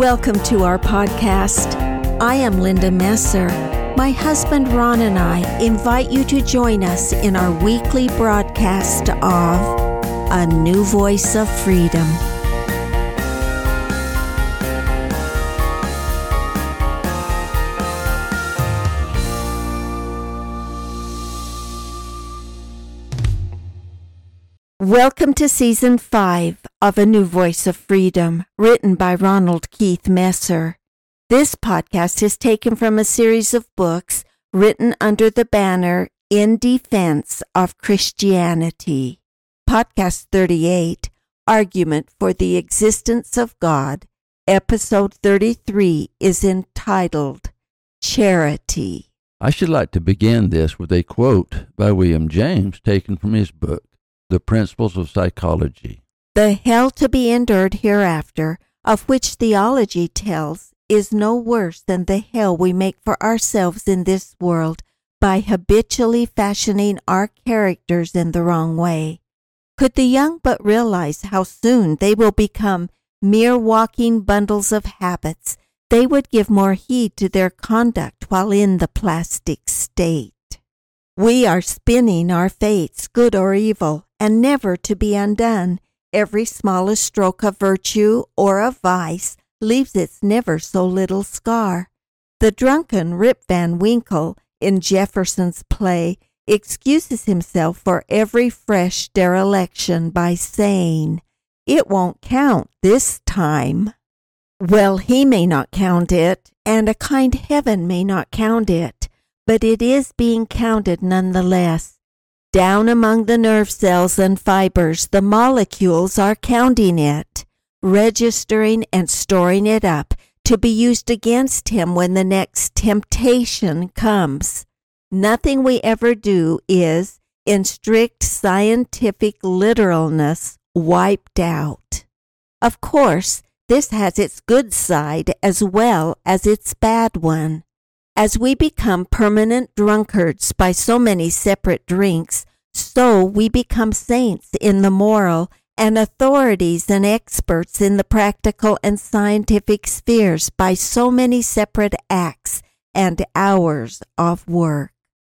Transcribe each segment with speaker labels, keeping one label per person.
Speaker 1: Welcome to our podcast. I am Linda Messer. My husband Ron and I invite you to join us in our weekly broadcast of A New Voice of Freedom. Welcome to Season 5 of A New Voice of Freedom, written by Ronald Keith Messer. This podcast is taken from a series of books written under the banner In Defense of Christianity. Podcast 38, Argument for the Existence of God, Episode 33 is entitled Charity.
Speaker 2: I should like to begin this with a quote by William James taken from his book, The Principles of Psychology.
Speaker 1: The hell to be endured hereafter, of which theology tells, is no worse than the hell we make for ourselves in this world by habitually fashioning our characters in the wrong way. Could the young but realize how soon they will become mere walking bundles of habits, they would give more heed to their conduct while in the plastic state. We are spinning our fates, good or evil, and never to be undone. Every smallest stroke of virtue or of vice leaves its never so little scar. The drunken Rip Van Winkle in Jefferson's play excuses himself for every fresh dereliction by saying, "It won't count this time." Well, he may not count it, and a kind heaven may not count it, but it is being counted nonetheless. Down among the nerve cells and fibers, the molecules are counting it, registering and storing it up to be used against him when the next temptation comes. Nothing we ever do is, in strict scientific literalness, wiped out. Of course, this has its good side as well as its bad one. As we become permanent drunkards by so many separate drinks, so we become saints in the moral and authorities and experts in the practical and scientific spheres by so many separate acts and hours of work.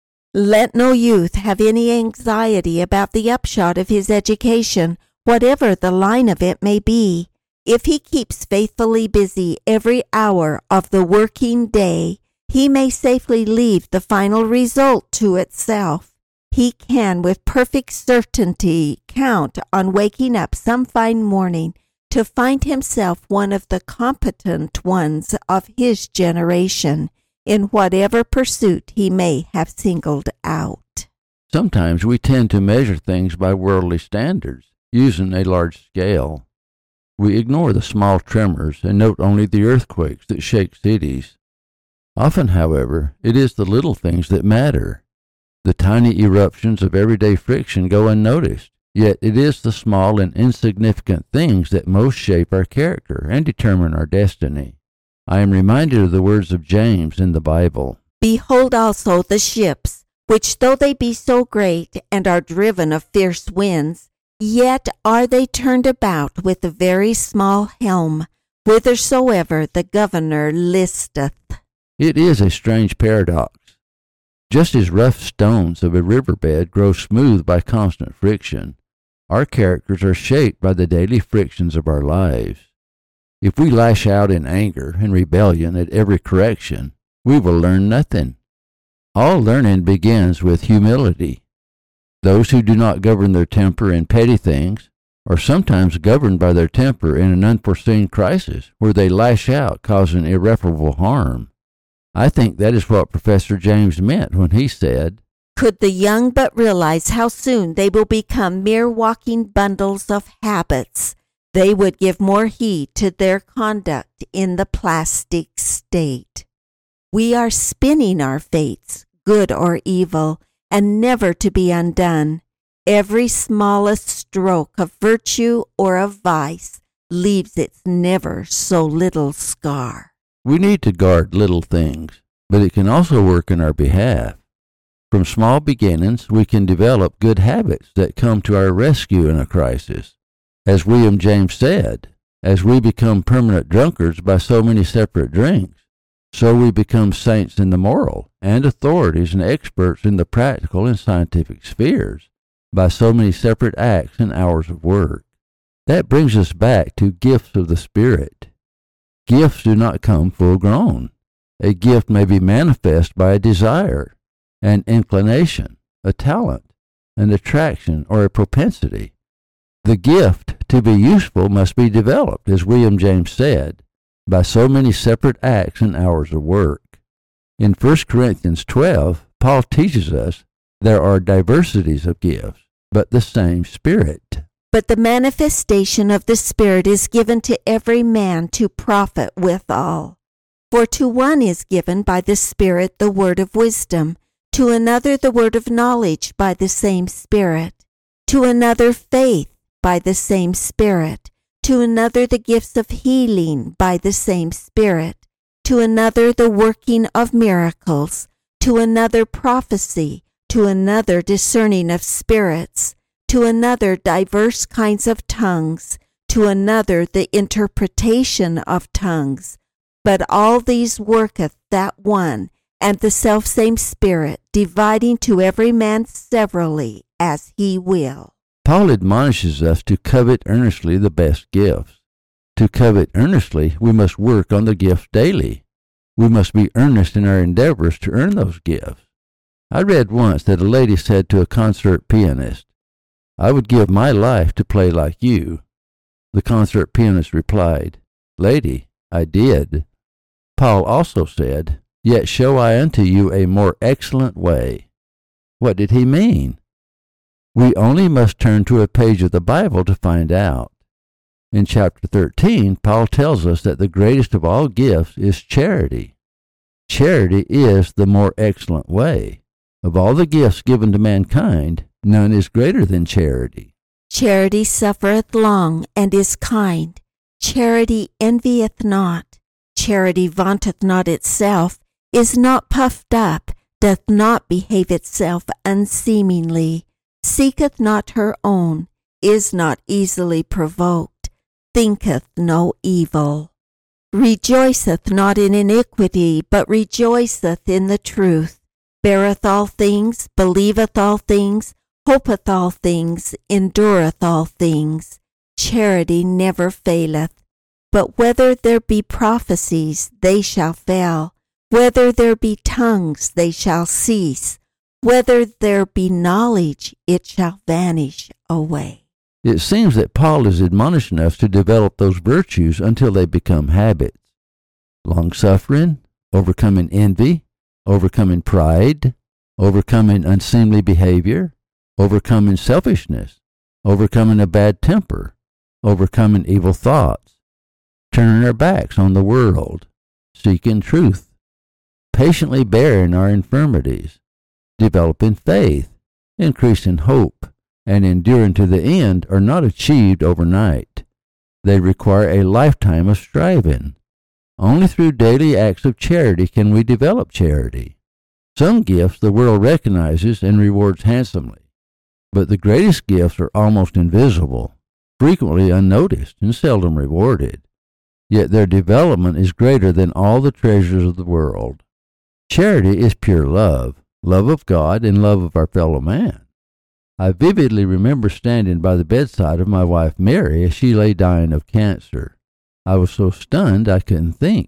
Speaker 1: Let no youth have any anxiety about the upshot of his education, whatever the line of it may be. If he keeps faithfully busy every hour of the working day, he may safely leave the final result to itself. He can with perfect certainty count on waking up some fine morning to find himself one of the competent ones of his generation in whatever pursuit he may have singled out.
Speaker 2: Sometimes we tend to measure things by worldly standards, using a large scale. We ignore the small tremors and note only the earthquakes that shake cities. Often, however, it is the little things that matter. The tiny eruptions of everyday friction go unnoticed, yet it is the small and insignificant things that most shape our character and determine our destiny. I am reminded of the words of James in the Bible.
Speaker 1: Behold also the ships, which though they be so great and are driven of fierce winds, yet are they turned about with a very small helm, whithersoever the governor listeth.
Speaker 2: It is a strange paradox. Just as rough stones of a riverbed grow smooth by constant friction, our characters are shaped by the daily frictions of our lives. If we lash out in anger and rebellion at every correction, we will learn nothing. All learning begins with humility. Those who do not govern their temper in petty things are sometimes governed by their temper in an unforeseen crisis where they lash out, causing irreparable harm. I think that is what Professor James meant when he said,
Speaker 1: "Could the young but realize how soon they will become mere walking bundles of habits, they would give more heed to their conduct in the plastic state." We are spinning our fates, good or evil, and never to be undone. Every smallest stroke of virtue or of vice leaves its never so little scar.
Speaker 2: We need to guard little things, but it can also work in our behalf. From small beginnings, we can develop good habits that come to our rescue in a crisis. As William James said, As we become permanent drunkards by so many separate drinks, so we become saints in the moral and authorities and experts in the practical and scientific spheres by so many separate acts and hours of work. That brings us back to gifts of the Spirit. Gifts do not come full grown. A gift may be manifest by a desire, an inclination, a talent, an attraction, or a propensity. The gift to be useful must be developed, as William James said, by so many separate acts and hours of work. In 1 Corinthians 12, Paul teaches us there are diversities of gifts, but the same Spirit.
Speaker 1: But the manifestation of the Spirit is given to every man to profit withal. For to one is given by the Spirit the word of wisdom, to another the word of knowledge by the same Spirit, to another faith by the same Spirit, to another the gifts of healing by the same Spirit, to another the working of miracles, to another prophecy, to another discerning of spirits, to another diverse kinds of tongues, to another the interpretation of tongues. But all these worketh that one and the selfsame Spirit, dividing to every man severally as he will.
Speaker 2: Paul admonishes us to covet earnestly the best gifts. To covet earnestly, we must work on the gifts daily. We must be earnest in our endeavors to earn those gifts. I read once that a lady said to a concert pianist, "I would give my life to play like you." The concert pianist replied, "Lady, I did." Paul also said, "Yet show I unto you a more excellent way." What did he mean? We only must turn to a page of the Bible to find out. In chapter 13, Paul tells us that the greatest of all gifts is charity. Charity is the more excellent way. Of all the gifts given to mankind, none is greater than charity.
Speaker 1: Charity suffereth long, and is kind. Charity envieth not. Charity vaunteth not itself, is not puffed up, doth not behave itself unseemingly, seeketh not her own, is not easily provoked, thinketh no evil, rejoiceth not in iniquity, but rejoiceth in the truth, beareth all things, believeth all things, hopeth all things, endureth all things. Charity never faileth. But whether there be prophecies, they shall fail. Whether there be tongues, they shall cease. Whether there be knowledge, it shall vanish away.
Speaker 2: It seems that Paul is admonishing us to develop those virtues until they become habits. Long-suffering, overcoming envy, overcoming pride, overcoming unseemly behavior, overcoming selfishness, overcoming a bad temper, overcoming evil thoughts, turning our backs on the world, seeking truth, patiently bearing our infirmities, developing faith, increasing hope, and enduring to the end are not achieved overnight. They require a lifetime of striving. Only through daily acts of charity can we develop charity. Some gifts the world recognizes and rewards handsomely, but the greatest gifts are almost invisible, frequently unnoticed, and seldom rewarded. Yet their development is greater than all the treasures of the world. Charity is pure love, love of God and love of our fellow man. I vividly remember standing by the bedside of my wife Mary as she lay dying of cancer. I was so stunned I couldn't think.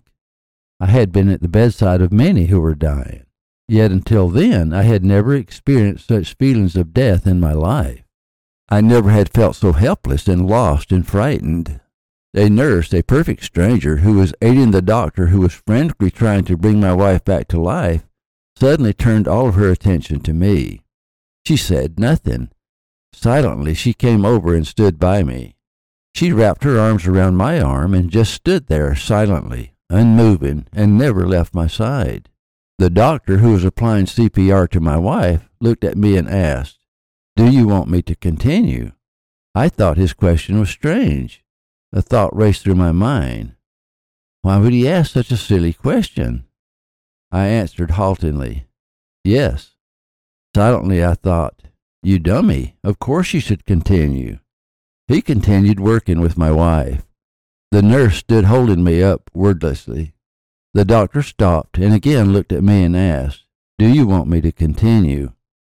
Speaker 2: I had been at the bedside of many who were dying, yet until then I had never experienced such feelings of death in my life. I never had felt so helpless and lost and frightened. A nurse, a perfect stranger, who was aiding the doctor who was frantically trying to bring my wife back to life, suddenly turned all of her attention to me. She said nothing. Silently, she came over and stood by me. She wrapped her arms around my arm and just stood there silently, unmoving, and never left my side. The doctor, who was applying CPR to my wife, looked at me and asked, "Do you want me to continue?" I thought his question was strange. A thought raced through my mind. Why would he ask such a silly question? I answered haltingly, "Yes." Silently I thought, "You dummy, of course you should continue." He continued working with my wife. The nurse stood holding me up wordlessly. The doctor stopped and again looked at me and asked, "Do you want me to continue?"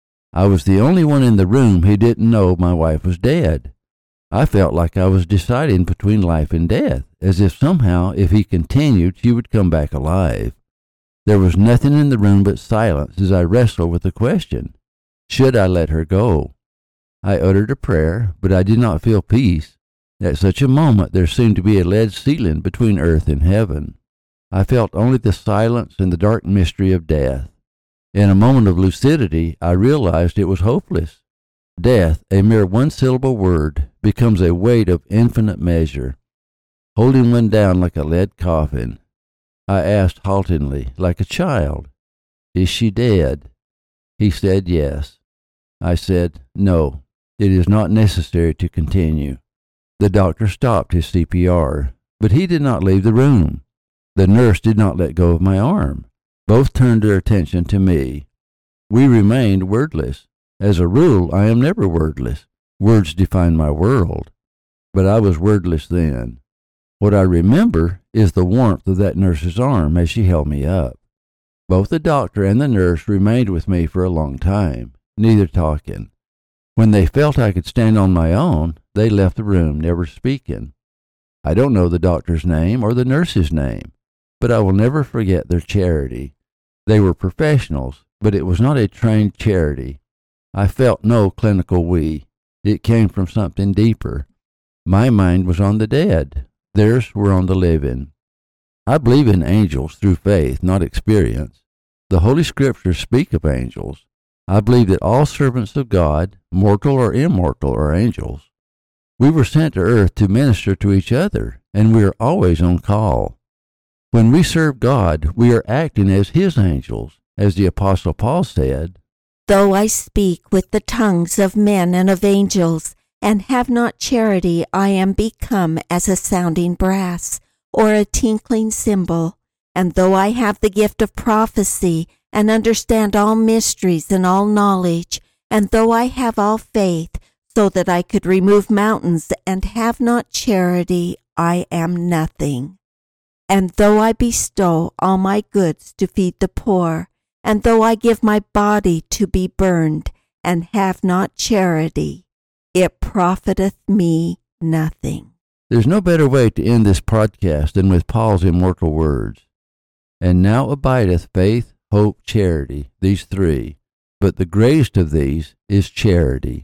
Speaker 2: I was the only one in the room who didn't know my wife was dead. I felt like I was deciding between life and death, as if somehow if he continued she would come back alive. There was nothing in the room but silence as I wrestled with the question, should I let her go? I uttered a prayer, but I did not feel peace. At such a moment there seemed to be a lead ceiling between earth and heaven. I felt only the silence and the dark mystery of death. In a moment of lucidity, I realized it was hopeless. Death, a mere one-syllable word, becomes a weight of infinite measure, holding one down like a lead coffin. I asked haltingly, like a child, "Is she dead?" He said yes. I said, "No, it is not necessary to continue." The doctor stopped his CPR, but he did not leave the room. The nurse did not let go of my arm. Both turned their attention to me. We remained wordless. As a rule, I am never wordless. Words define my world. But I was wordless then. What I remember is the warmth of that nurse's arm as she held me up. Both the doctor and the nurse remained with me for a long time, neither talking. When they felt I could stand on my own, they left the room, never speaking. I don't know the doctor's name or the nurse's name, but I will never forget their charity. They were professionals, but it was not a trained charity. I felt no clinical we. It came from something deeper. My mind was on the dead. Theirs were on the living. I believe in angels through faith, not experience. The Holy Scriptures speak of angels. I believe that all servants of God, mortal or immortal, are angels. We were sent to earth to minister to each other, and we are always on call. When we serve God, we are acting as His angels, as the Apostle Paul said,
Speaker 1: "Though I speak with the tongues of men and of angels, and have not charity, I am become as a sounding brass, or a tinkling cymbal. And though I have the gift of prophecy, and understand all mysteries and all knowledge, and though I have all faith, so that I could remove mountains, and have not charity, I am nothing. And though I bestow all my goods to feed the poor, and though I give my body to be burned, and have not charity, it profiteth me nothing."
Speaker 2: There's no better way to end this podcast than with Paul's immortal words. "And now abideth faith, hope, charity, these three, but the greatest of these is charity."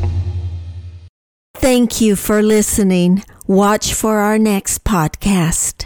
Speaker 1: Thank you for listening. Watch for our next podcast.